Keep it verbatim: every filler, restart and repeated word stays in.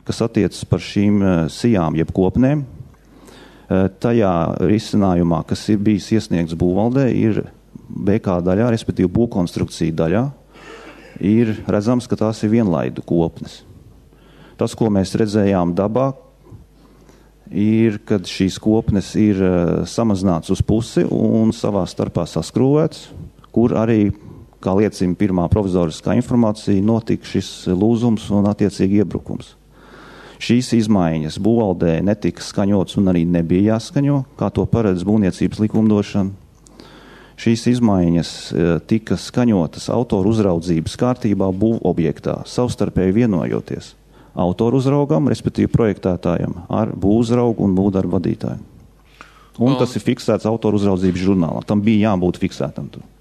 kas attiecas par šīm sijām jeb kopnēm. Tajā risinājumā, kas ir bijis iesniegts būvvaldē, ir B K daļā, respektīvi būvkonstrukcija daļā, ir redzams, ka tās ir vienlaidu kopnes. Tas, ko mēs redzējām dabā, ir, kad šīs kopnes ir samazināts uz pusi un savā starpā saskrūvēts, kur arī, kā liecina pirmā provizoriskā informācija, notika šis lūzums un attiecīgi iebrukums. Šīs izmaiņas būvvaldē netika skaņotas un arī nebija jāskaņo, kā to paredz būvniecības likumdošana. Šīs izmaiņas tika skaņotas autoru uzraudzības kārtībā būvobjektā, savstarpēji vienojoties autoru uzraugam, respektīvi projektētājam, ar būvuzraugu un būvdarbu vadītāju. Un tas ir fiksēts autoru uzraudzības žurnālā. Tam bija jābūt fiksētam tur.